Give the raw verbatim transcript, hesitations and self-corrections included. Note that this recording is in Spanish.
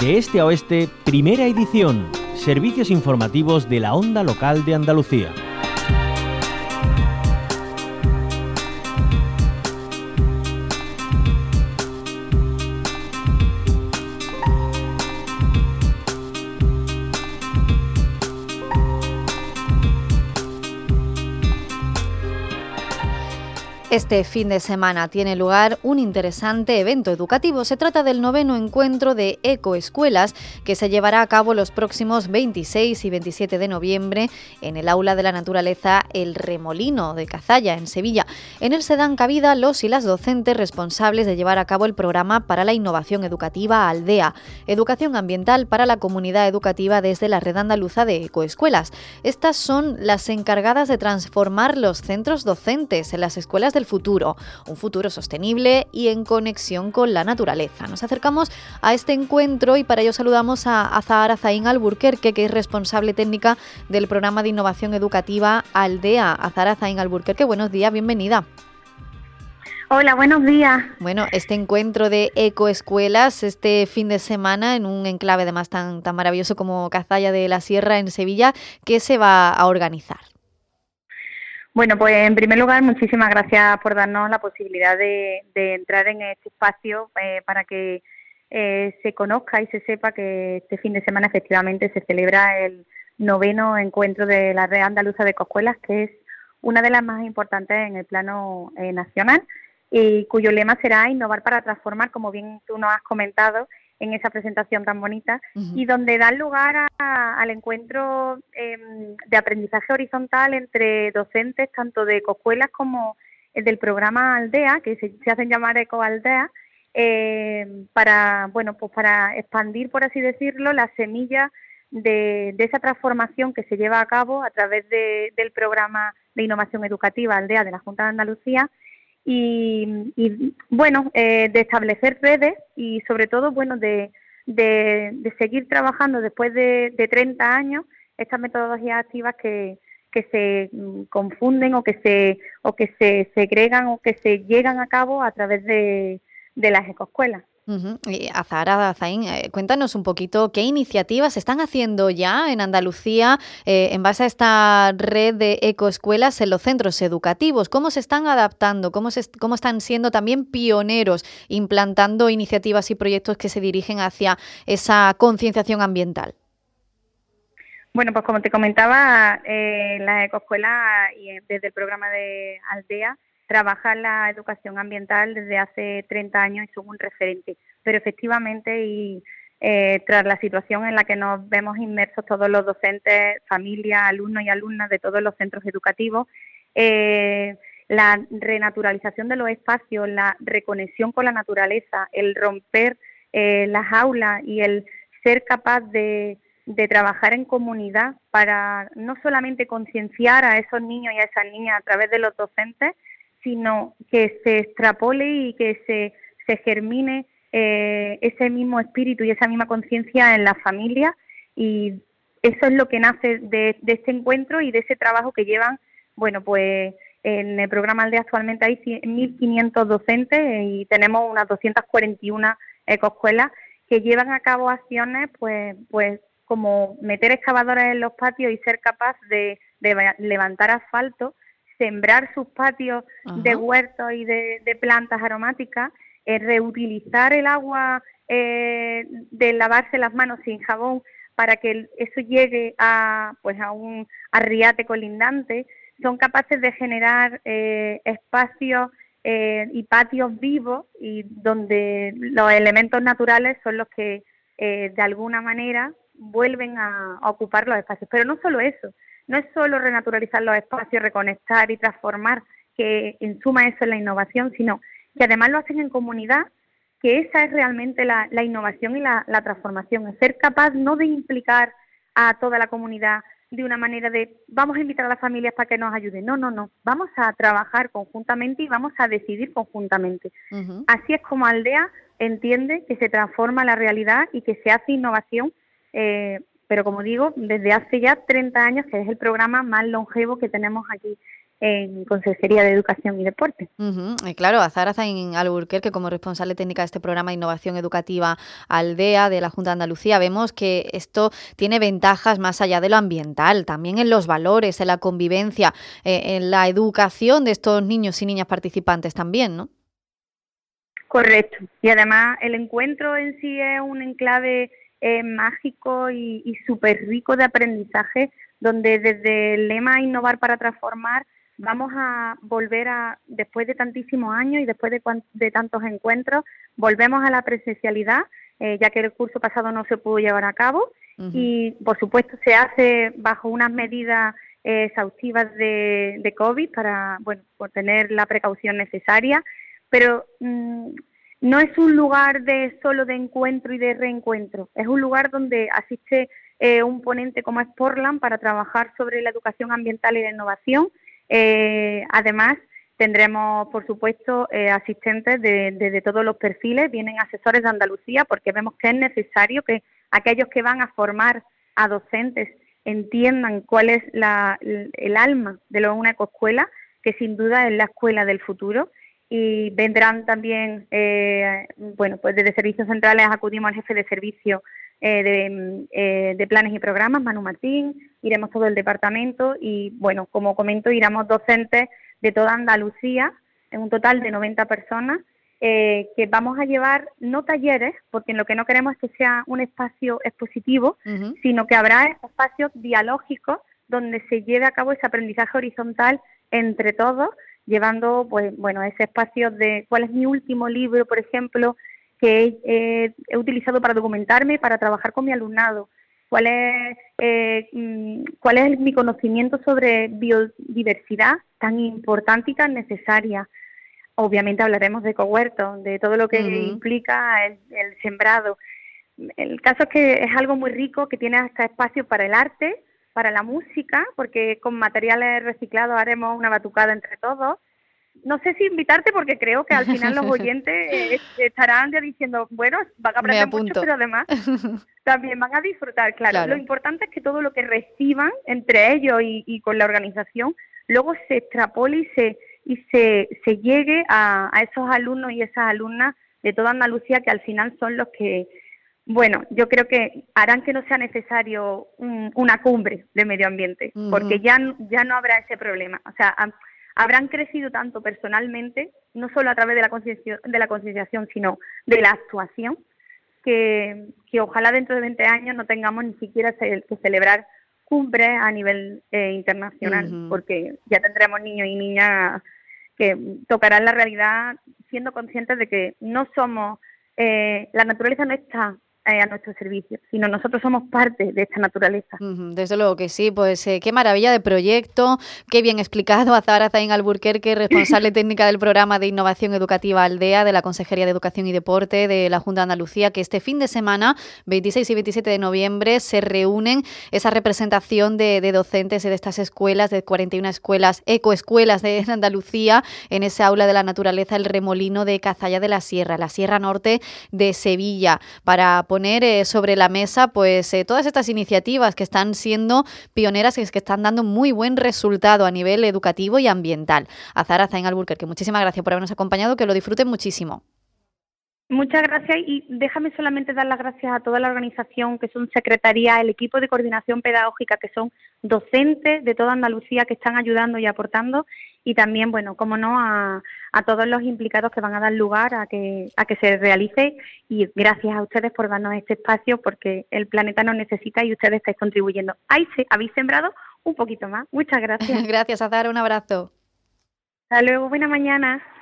De este a oeste, primera edición. Servicios informativos de la Onda Local de Andalucía. Este fin de semana tiene lugar un interesante evento educativo. Se trata del noveno encuentro de ecoescuelas que se llevará a cabo los próximos veintiséis y veintisiete de noviembre en el Aula de la Naturaleza El Remolino de Cazalla, en Sevilla. En él se dan cabida los y las docentes responsables de llevar a cabo el programa para la innovación educativa Aldea, educación ambiental para la comunidad educativa desde la Red Andaluza de Ecoescuelas. Estas son las encargadas de transformar los centros docentes en las escuelas del futuro, un futuro sostenible y en conexión con la naturaleza. Nos acercamos a este encuentro y para ello saludamos a Azahara Zain Alburquerque, que es responsable técnica del programa de innovación educativa Aldea. Azahara Zain Alburquerque, buenos días, bienvenida. Hola, buenos días. Bueno, este encuentro de ecoescuelas este fin de semana en un enclave además tan, tan maravilloso como Cazalla de la Sierra en Sevilla, ¿qué se va a organizar? Bueno, pues en primer lugar, muchísimas gracias por darnos la posibilidad de, de entrar en este espacio eh, para que eh, se conozca y se sepa que este fin de semana efectivamente se celebra el noveno encuentro de la Red Andaluza de Ecoescuelas, que es una de las más importantes en el plano eh, nacional y cuyo lema será innovar para transformar, como bien tú nos has comentado en esa presentación tan bonita, uh-huh. y donde dan lugar a, al encuentro eh, de aprendizaje horizontal entre docentes tanto de ecoescuelas como el del programa Aldea, que se, se hacen llamar Ecoaldea, eh, para bueno pues para expandir, por así decirlo, la semilla de, de esa transformación que se lleva a cabo a través de, del programa de innovación educativa Aldea de la Junta de Andalucía. Y, y bueno, eh, de establecer redes y sobre todo, bueno, de, de, de seguir trabajando después de, de treinta años estas metodologías activas que, que se mm, confunden o que se o que se segregan o que se llegan a cabo a través de, de las ecoescuelas. Uh-huh. Y Azahara Zain, eh, cuéntanos un poquito qué iniciativas se están haciendo ya en Andalucía eh, en base a esta red de ecoescuelas en los centros educativos. ¿Cómo se están adaptando? ¿Cómo, se, cómo están siendo también pioneros implantando iniciativas y proyectos que se dirigen hacia esa concienciación ambiental? Bueno, pues como te comentaba, eh, las ecoescuelas y desde el programa de Aldea trabajan la educación ambiental desde hace treinta años y son un referente. Pero efectivamente, y eh, tras la situación en la que nos vemos inmersos todos los docentes, familias, alumnos y alumnas de todos los centros educativos, eh, la renaturalización de los espacios, la reconexión con la naturaleza, el romper eh, las aulas y el ser capaz de, de trabajar en comunidad para no solamente concienciar a esos niños y a esas niñas a través de los docentes, sino que se extrapole y que se, se germine eh, ese mismo espíritu y esa misma conciencia en las familias, y eso es lo que nace de, de este encuentro y de ese trabajo que llevan, bueno, pues en el programa Aldea actualmente hay mil quinientos docentes y tenemos unas doscientas cuarenta y una ecoescuelas que llevan a cabo acciones pues, pues como meter excavadoras en los patios y ser capaz de, de levantar asfalto, sembrar sus patios Ajá. de huertos y de, de plantas aromáticas, eh, reutilizar el agua eh, de lavarse las manos sin jabón para que eso llegue a pues a un arriate colindante. Son capaces de generar eh, espacios eh, y patios vivos y donde los elementos naturales son los que eh, de alguna manera vuelven a, a ocupar los espacios. Pero no solo eso, no es solo renaturalizar los espacios, reconectar y transformar, que en suma eso es la innovación, sino que además lo hacen en comunidad, que esa es realmente la, la innovación y la, la transformación, es ser capaz no de implicar a toda la comunidad de una manera de vamos a invitar a las familias para que nos ayuden, no, no, no, vamos a trabajar conjuntamente y vamos a decidir conjuntamente. Uh-huh. Así es como Aldea entiende que se transforma la realidad y que se hace innovación, eh, pero como digo, desde hace ya treinta años, que es el programa más longevo que tenemos aquí en Consejería de Educación y Deporte. Uh-huh. Y claro, Azahara Zain Alburquerque, como responsable técnica de este programa de innovación educativa Aldea de la Junta de Andalucía, vemos que esto tiene ventajas más allá de lo ambiental, también en los valores, en la convivencia, eh, en la educación de estos niños y niñas participantes también, ¿no? Correcto. Y además el encuentro en sí es un enclave eh, mágico y, y súper rico de aprendizaje, donde desde el lema Innovar para Transformar vamos a volver a, después de tantísimos años y después de, de tantos encuentros, volvemos a la presencialidad, eh, ya que el curso pasado no se pudo llevar a cabo. Uh-huh. Y, por supuesto, se hace bajo unas medidas eh, exhaustivas de, de COVID para, bueno, por tener la precaución necesaria, pero mmm, no es un lugar de solo de encuentro y de reencuentro, es un lugar donde asiste eh, un ponente como es Portland para trabajar sobre la educación ambiental y la innovación. Eh, además, tendremos, por supuesto, eh, asistentes de, de, de todos los perfiles, vienen asesores de Andalucía, porque vemos que es necesario que aquellos que van a formar a docentes entiendan cuál es la, el, el alma de una ecoescuela, que sin duda es la escuela del futuro. Y vendrán también, eh, bueno, pues desde Servicios Centrales acudimos al jefe de servicio eh, de, eh, de planes y programas, Manu Martín, iremos todo el departamento y, bueno, como comento, iremos docentes de toda Andalucía, en un total de noventa personas, eh, que vamos a llevar no talleres, porque lo que no queremos es que sea un espacio expositivo, uh-huh. sino que habrá espacios dialógicos donde se lleve a cabo ese aprendizaje horizontal entre todos, llevando, pues, bueno, ese espacio de cuál es mi último libro, por ejemplo, que he, he utilizado para documentarme, para trabajar con mi alumnado, cuál es, eh, cuál es mi conocimiento sobre biodiversidad tan importante y tan necesaria. Obviamente hablaremos de ecohuertos, de todo lo que uh-huh. implica el, el sembrado. El caso es que es algo muy rico, que tiene hasta espacio para el arte, para la música, porque con materiales reciclados haremos una batucada entre todos. No sé si invitarte, porque creo que al final los oyentes eh, estarán ya diciendo, bueno, van a aprender mucho, pero además también van a disfrutar, claro. claro. Lo importante es que todo lo que reciban entre ellos y, y con la organización, luego se extrapole y se y se, se llegue a, a esos alumnos y esas alumnas de toda Andalucía, que al final son los que, bueno, yo creo que harán que no sea necesario un, una cumbre de medio ambiente, uh-huh. porque ya, ya no habrá ese problema. O sea, ha, habrán crecido tanto personalmente, no solo a través de la concienciación, de la concienciación, sino de la actuación, que, que ojalá dentro de veinte años no tengamos ni siquiera que celebrar cumbres a nivel eh, internacional, uh-huh. porque ya tendremos niños y niñas que tocarán la realidad siendo conscientes de que no somos, eh, la naturaleza no está eh, a nuestro servicio, sino nosotros somos parte de esta naturaleza. Desde luego que sí, pues eh, qué maravilla de proyecto, qué bien explicado. Azahara Zain Alburquerque, responsable técnica del programa de innovación educativa Aldea de la Consejería de Educación y Deporte de la Junta de Andalucía, que este fin de semana, veintiséis y veintisiete de noviembre, se reúnen esa representación de, de docentes de estas escuelas, de cuarenta y una escuelas, ecoescuelas de Andalucía, en ese aula de la naturaleza, el Remolino de Cazalla de la Sierra, la Sierra Norte de Sevilla, para poner eh, sobre la mesa pues eh, todas estas iniciativas que están siendo pioneras y que están dando muy buen resultado a nivel educativo y ambiental. Azahara Zain Alburquerque, muchísimas gracias por habernos acompañado, que lo disfruten muchísimo. Muchas gracias, y déjame solamente dar las gracias a toda la organización, que son secretaría, el equipo de coordinación pedagógica, que son docentes de toda Andalucía que están ayudando y aportando, y también, bueno, como no, a, a todos los implicados que van a dar lugar a que, a que se realice, y gracias a ustedes por darnos este espacio, porque el planeta nos necesita y ustedes estáis contribuyendo. Ahí se, habéis sembrado un poquito más. Muchas gracias. Gracias, Azahara, un abrazo. Hasta luego, buena mañana.